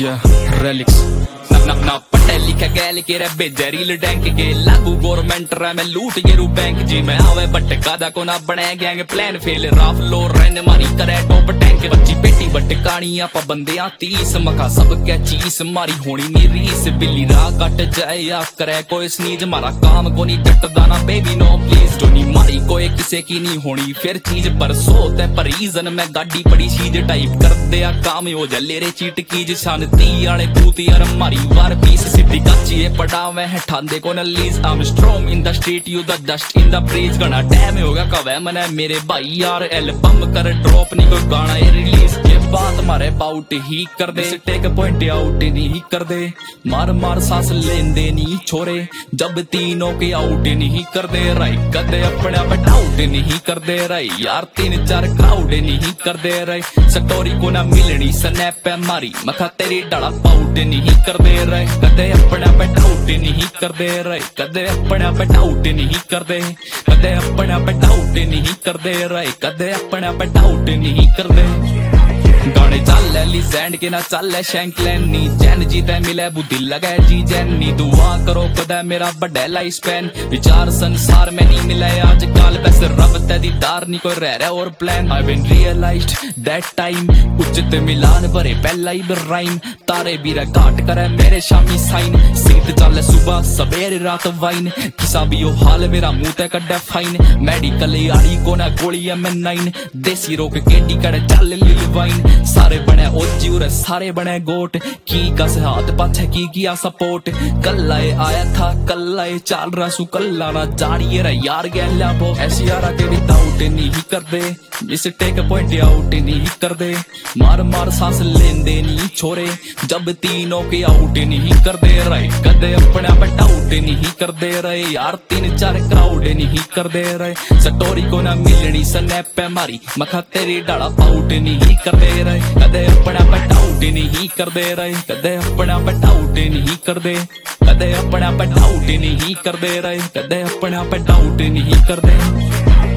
Yeah, relics. ना पढ़े लिखे गए लिखे रे बेजे रील डैंक के लागू गवर्नमेंट रे मैं लूट ये रू बैंक जी मैं आवे बट कादा को ना बने गैंग प्लान फेल राफ लो रन मारी करे टॉप टैंक बच्ची पेटी बट कहानियां पाबंदियां 30 मखा सब क्या चीज मारी होनी नी रीस बिल्ली राह कट जाए या करे कोई स्नीज मारा काम को नहीं कटदा ना बेबी नो प्लीज जो नहीं मारी कोई किसे की नहीं होनी फिर चीज पर सोते पर रीजन मैं गाड़ी पड़ी चीज टाइप कर दे काम हो जा ले रे चीट की शांति आले तूती यार मारी वार पीस सिटी काची ये पटावे है ठांदे को नलीज I am strong in the street you the dust in the bridge गना टाइम होगा कवे मने मेरे भाई यार एल्बम कर ड्रॉप नहीं कोई गाना ये रिलीज ये बात मारे बाउट ही कर दे टेक पॉइंट आउट नहीं कर दे मार मार सांस लेंदे नहीं छोरे जब तीनों के आउट नहीं कर दे राई कदे अपने आप डाउट नहीं कर दे राई यार 3-4 क्राउड नहीं कर दे राई स्टोरी को ना मिलनी स्नैप पे मारी मखा तेरी डाला पाउट नहीं कर दे रहे कदे अपने पे डाउट नहीं कर दे रहे कदे अपने पे डाउट नहीं कर दे कदे अपने पे डाउट नहीं कर दे रहे कदे अपने पे डाउट नहीं कर दे गाने चल लीजेंड के ना चल शैंकलैन नी जैन जीते मिले बुद्धि लगे जी जैन नी दुआ करो कदे मेरा बड़ा लाइफ स्पैन विचार संसार में नहीं मिले आजकल बस रब ते दीदार नहीं कोई रह रहा और plan I been realized that time उचित मिलान भरे पहला ही राइम तारे भी घाट करे मेरे शामी साइन सीट चल सुबह सवेरे रात वाइन किसा भी हो हाल मेरा मुंह ते कड्डे फाइन मेडिकल आड़ी को ना गोली M9 देसी रोक केडी कड़े चल लिल वाइन सारे बने ओजी और सारे बने गोट की कस हाथ पाछे की किया सपोर्ट कल्ला आया था कल्ला चाल रहा सु कल्ला ना जाड़िए रे यार गैला वो ऐसी यारा के विदाउट नहीं कर दे इस टेक पॉइंट आउट नहीं कर दे मार मार सांस लेंदे नहीं छोरे जब तीनों के आउट नहीं कर दे रहे कदे अपने आप डाउट नहीं कर दे रहे यार 3-4 क्राउड नहीं कर दे रहे स्टोरी को ना मिलनी स्नैप पे मारी मखा तेरी डाला पाउट नहीं कर दे रहे कदे अपने आप डाउट नहीं कर दे रहे कदे अपने आप डाउट नहीं कर दे कदे अपने आप डाउट नहीं कर दे रहे कदे अपने आप डाउट नहीं कर दे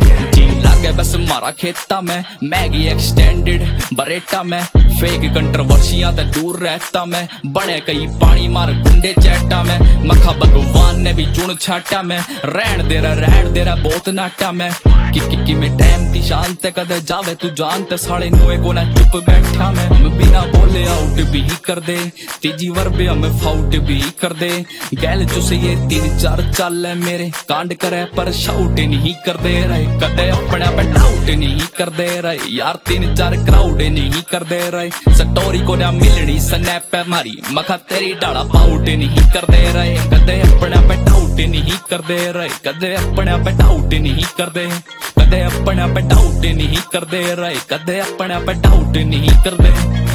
लागे बस मारा खेता में मैगी एक्सटेंडेड बरेटा में फेक कंट्रोवर्सियां ते दूर रहता मैं बने कई पानी मार गुंडे चैटा में मखा भगवान ने भी चुन छाटा में रहन दे रहा बहुत नाटा में कि में टाइम ती शांत कदे जावे तू जानते साले नुए को ना चुप बैठा मैं हम बिना बोले आउट भी कर दे तीजी वर्बे हमें फाउट भी कर दे गैल जो से ये 3-4 चाल है मेरे कांड करे पर शाउट नहीं कर दे रहे कदे अपने पे डाउट नहीं कर दे रहे यार 3-4 क्राउड नहीं कर दे रहे स्टोरी को ना मिलनी स्नैप पे मारी मखा तेरी डाला पाउट नहीं कर दे रहे कदे अपने पे डाउट नहीं कर दे रहे कदे अपने पे डाउट नहीं कर दे कदे अपने पे डाउट नहीं कर दे रहे कदे अपने पे डाउट नहीं कर दे